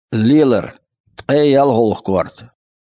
ليلر تقيل هولخ كورت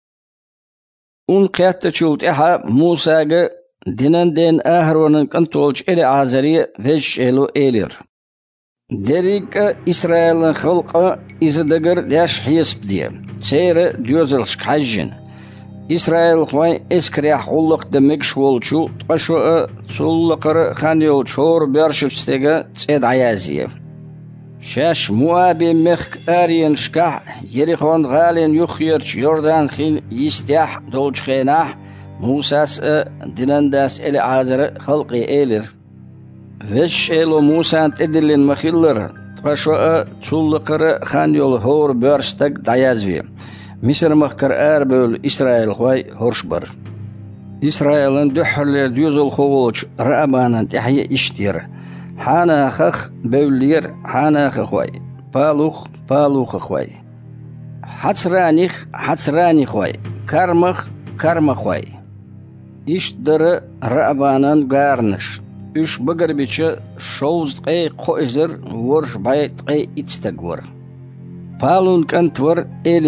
قيادة شوت موسى دينان دين آهرون كنتولج إلي عازرية فيش إلو إيلير دريك إسرائيل خلق إزدقر داش حيس بديه تسير ديوزلش حجن إسرائيل خوين إسكريح خلق دمك شولشو تقشو تسولقر خانيول شور بيرشف ستيغا تسيد عيازية شاش موابي مخك آرين شكاح يريخون غالين يخيرش يوردان خين يستيح دولش خيناح موساس دينانداس إلي عازر خلقي إيلر وش إلو موسى تدلين مخيلر تقشو تسولقر خانيول هور بيرشتك دعيازوية مصر مخكر آربول إسرائيل خوي هورشبر إسرائيل دحل ديوزل خووش رأبانا تحيي إشتير حانا خخ بولير حانا خوي بالوخ خوي حتسراني خوي كرم خوي إشتر رأبانا غارنش إش بقر بيش شوز تقي قوئزر ورش باي تقي إتستقور بالون كنتور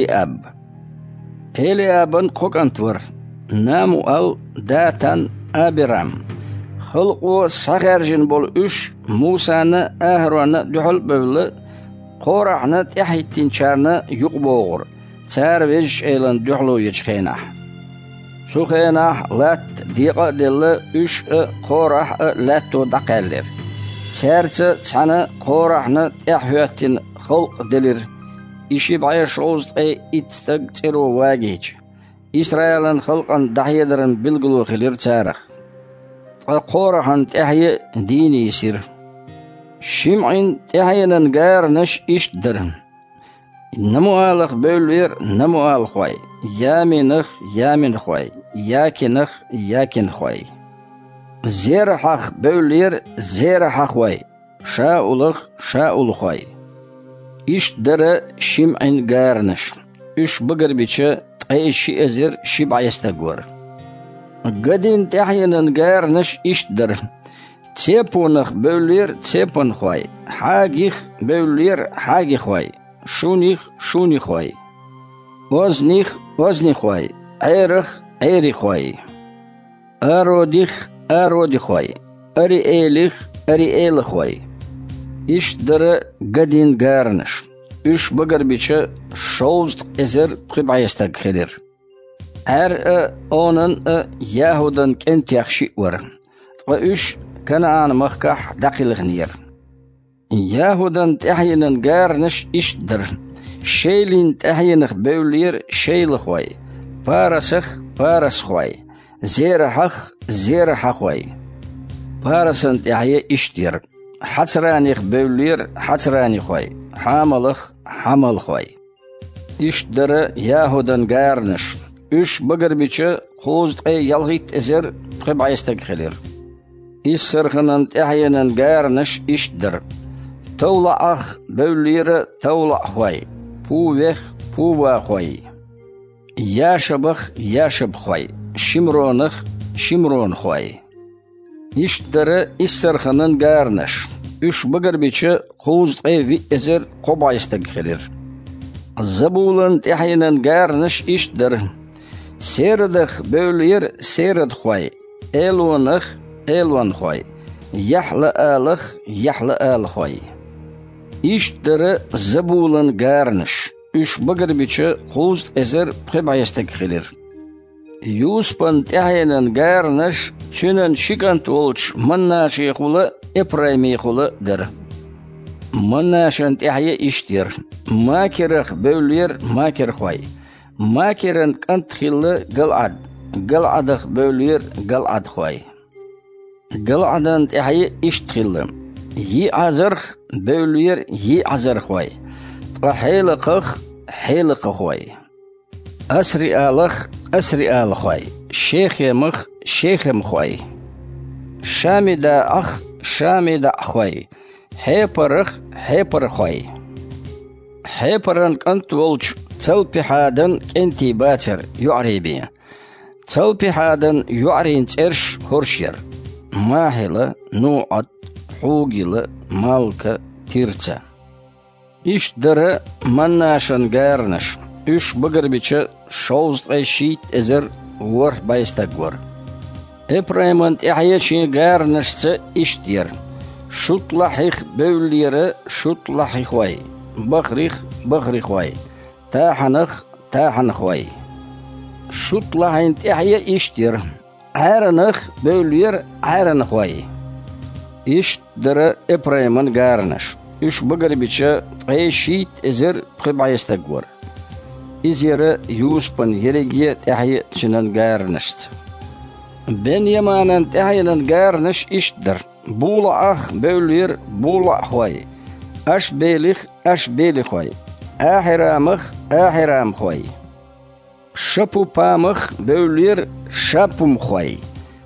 إليابن قوكنتور نامو داتن أبرام خلقو صغيرجن بول موسانا أهرانا دحل بول قورعنا تحيتين شارنا يقبوغر تارويج إيلان دحلو يجخيناح سوخيناح لات ديقا دل قورح لاتو دقالير تارت تسانا قورعنا تحيواتين خلق دلير إشي بعير شوز أي إتستق تيرو واجهج إسرائيل خلقا دحيدرن بالقلو خلير تارخ القورحان تحيي ديني يسير شمعين تحيينا نقار نش إشدرن نمو آلخ بولوير نمو آل خوي يامن خوي ياكن خوي زير حخ بولوير زير حخ خوي شاؤل خوي إش در شمعين قارنش إش بقر بيشا أي شيء أزر شبع يستقور قدين تحينا قارنش إش در تيبونخ بولير تيبون خوي حاجيخ بولير حاجي خوي شوني خوي وزني خوي عيري خوي أرودي خوي أري إيل خوي إش در قدين قارنش إش بقر بيشا شوزت إزر قبع يستقخدر أونن يهودن كنت يخشي ور وإش كنعان مخكح دقيل غنير يهودن تحينن قارنش إش در شيلين تحينخ بولير شيل خوي بارس خوي زير خوي بارسن تحيي إشتير حترانيخ بولير حتراني خوي حمل خوي إش در يهودن قارنش إش بقر بيشا خوزت أي يلغيت إزر قبع يستقخلير إش سرخنن تحينن قارنش إش در تولع أخ بولير تولع خوي بوا خوي ياشب خوي شمرون خوي إش در إش سرخنن قارنش إش بقر بيشا خوزت أي في إزر قبع يستقخلير زبولن تحينن قارنش إش در سيردخ بولير سيرد خوي إلوان خوي يحل آل خوي إش در زبولن قارنش إش بقر بيشا خوزت إزر بخبع يستقخلير يوسبن تحينن قارنش چنن شكن تولش مناشي خولا إبراهيمي خولا در مناشن تحيي إشتير ماكرخ بولير ماكر خوي ماكرن كنت خيل قلعدخ بولير قلعد خوي قلعدن تحيي إشتخيل يعزرخ بولير يعزر خوي حيلق خوي أسري آل خوي شيخ خوي شامد خوي حيبر خوي حيبرن كنت ولش تلبي حادن كنتي باتر يعريبي تلبي حادن يعرين ترش هرشير ماهلة نوعد حوغيلة مالكة تيرتا إش در مناشن غارنش إش بقر بيچه شوز قيشيت إزر ور بايستقور إبراهيمانت إحياشي غارنش تس إش دير شوط لحيخ بولير شوط لحيخ واي بخريخ واي تاحنخ واي شوط لحينت إحيا إش دير عارنخ بولير عارنخ واي إش در إبراهيمان غارنش إش بقر بيچه قيشيت إزر بايستقور إزير يوسبن يريجية تحيي تشنن غارنشت بن يمانن تحيينن غارنش إشدر بولا أخ بولير بولا خوي أش بيلي خوي آحرام خوي شپو پامخ بولير شپم خوي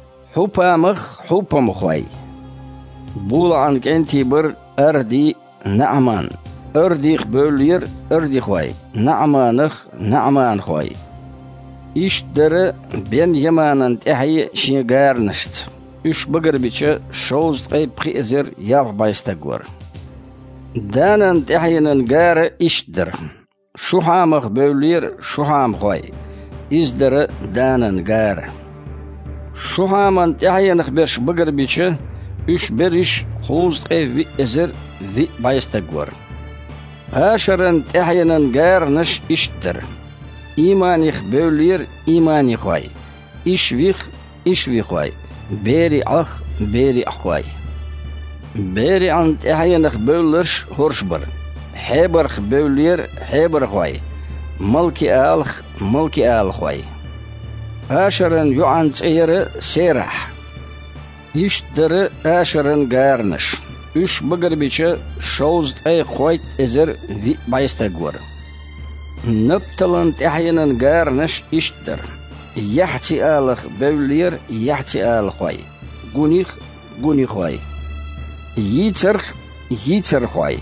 حوپم خوي بولا عنك انتي بر أردي نعمان أرديخ بولير أردي خوي نعمان خوي إش در بين يمانن تحيي شي غارنشت إش بقر بيچه شوز قيب خيزر ياف بايستقور دانن تحيينن غار إش در شوحامخ بولير شوحام خوي إز در دانن غار شوحامن تحيينخ برش بقر بيچه إش بريش خوز قيب إزر في بايستقور آشرن تحيينن غارنش إش در إيمانيخ بولير إيماني خوي إشويخ خوي بيري أخوي بيري عن تحيينخ بولرش هورشبر حبرخ بولير حبر خوي ملكي آل خوي آشرن يوعن تير سيرح يشتر آشرن غارنش إش بقر بيچه شوز أي خويت إزر في بايستقور نبتلن تحيينن غارنش إشتر يحتي آلخ بولير يحتي آل خوي غوني خوي يتر خوي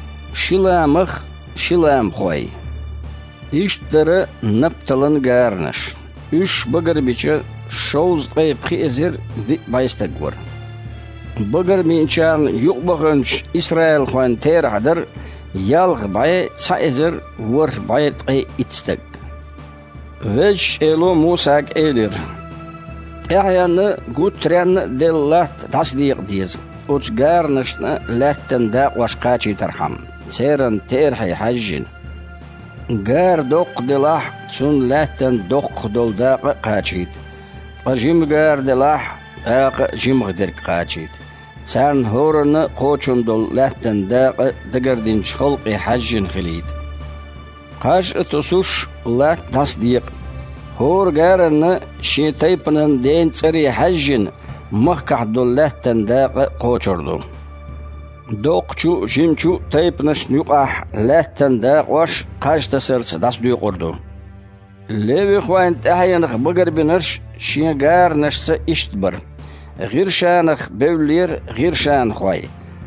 شلام خوي إشتر نبتلن غارنش إش بقر بيچه شوز طيب خيزر في بايستقور بقر مينشان يقبغنش إسرائيل خوان تير عدر يالغ باي تسايزر ور باي تقي اتستق ويش إلو موساق إيلير إحيان قوترين دلات تصديق ديز وتقارنشنا لاتن داق واشقاتي ترحم تيرن تيرحي حجين قار دوق دلاح تون لاتن دوق دول داق قاتشيت وجيم قار دلاح داق جيم غدرك قاتشيت سان هورن قوچون دول لاتن داق دقردين شخلقي حجين خليد قاش اتوسوش لات تصديق هور قارن شي تيبنن دين تسري حجين مخكح دول لاتن داق قوچوردو دوقچو جيمچو تيبنش نيقاح لاتن داق واش قاش تسرس داس ديقوردو ليوي خوين تحينخ بقر بنرش شي قارنش اشتبر غير شانخ بولير غير شان خوي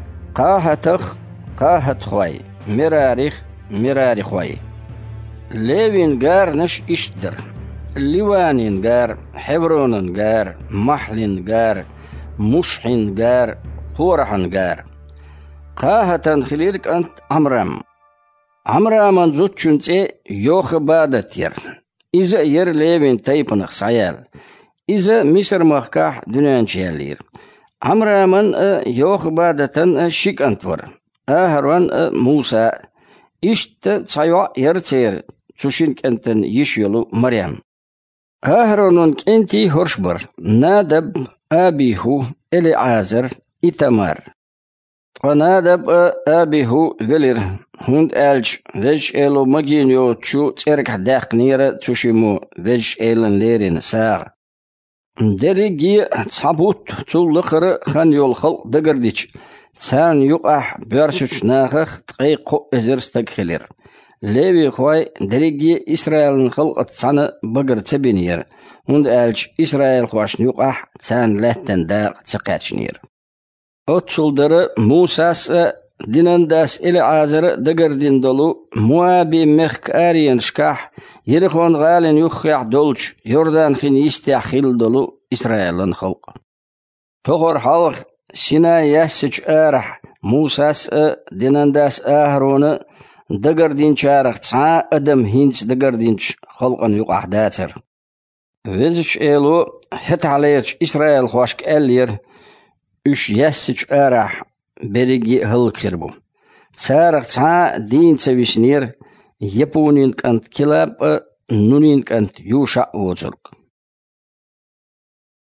قاهت خوي مراري خوي ليوين غار نش اشتر ليوانين غار حبرونن غار محلين غار مشحين غار خورحن غار قاهتن خليرك انت عمرام زوتشنتي يوخ بادتير إذا ير ليوين تيبنخ سعيال إذا مصر مخكاح دنيان شيالير عمرامن يوخ بادتن شيك أنتور هروان موسى إشت تسايوا يرتير تشينك أنتن يشيلو مريم هرونون كنتي هرشبر نادب أبيهو إليعازر إتمار ونادب أبيهو فيلر هند ألج ويج إلو مجينيو تشو تيرك داق نيرة تشيمو ويج إلن ليرين ساغ دريجي تصابوت تولقر خان يول خلق دقرديش تسان يقح بيرشوش ناخخ تقيقو ازرستك خلير ليبي خواي دريجي إسرائيل خلق تسان بقر تبينير هند ألج إسرائيل خواش يقح تسان لاتن داق تقاتشنير أتشل در موساس ديننداس إلي عازر دقردين دولو موابي مخك آريان شكاح يرخون غالين يخيع دولش يردان خين يستيع خيل دولو إسرائيل خلق تغر حلق سينا يسج آرح موساس ديننداس آهرون دقر دين شارخ تسعى أدم هينس دقر دين خلقا يقع داتر وزش إيلو هت عليش إسرائيل خواشك ألير إش يسج أرح بريجي هل كربو سارخ تسعى دين سويشنير يبونين كانت كلاب نونين كانت يوشع وزرق